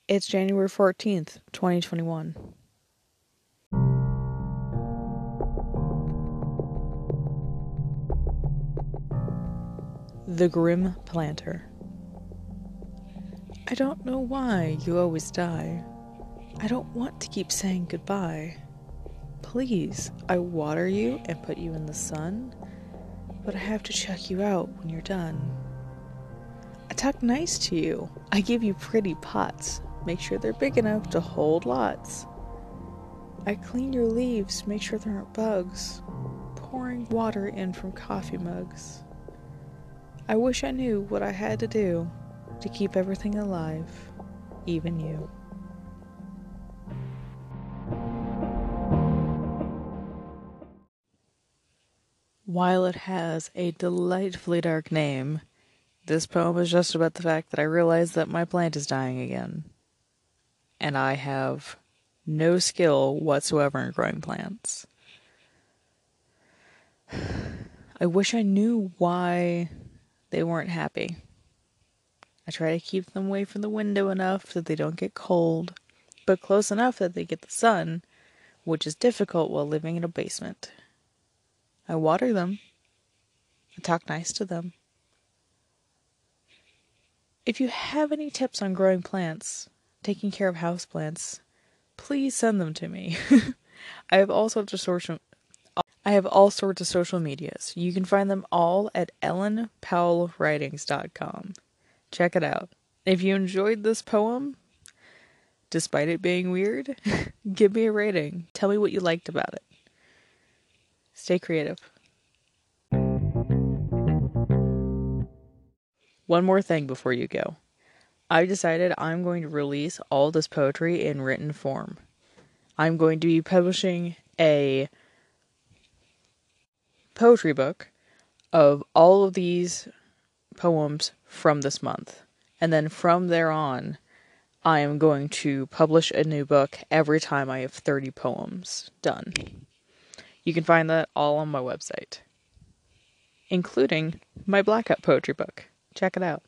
It's January 14th, 2021. The Grim Planter. I don't know why you always die. I don't want to keep saying goodbye. Please, I water you and put you in the sun, but I have to check you out when you're done. I talk nice to you. I give you pretty pots. Make sure they're big enough to hold lots. I clean your leaves, make sure there aren't bugs. Pouring water in from coffee mugs. I wish I knew what I had to do to keep everything alive, even you. While it has a delightfully dark name, this poem is just about the fact that I realize that my plant is dying again. And I have no skill whatsoever in growing plants. I wish I knew why they weren't happy. I try to keep them away from the window enough that they don't get cold, but close enough that they get the sun, which is difficult while living in a basement. I water them. I talk nice to them. If you have any tips on growing plants, taking care of houseplants, please send them to me. I have all sorts of social medias. You can find them all at ellenpowellwritings.com. Check it out. If you enjoyed this poem, despite it being weird, give me a rating. Tell me what you liked about it. Stay creative. One more thing before you go. I've decided I'm going to release all this poetry in written form. I'm going to be publishing a poetry book of all of these poems from this month. And then from there on, I am going to publish a new book every time I have 30 poems done. You can find that all on my website, including my Blackout poetry book. Check it out.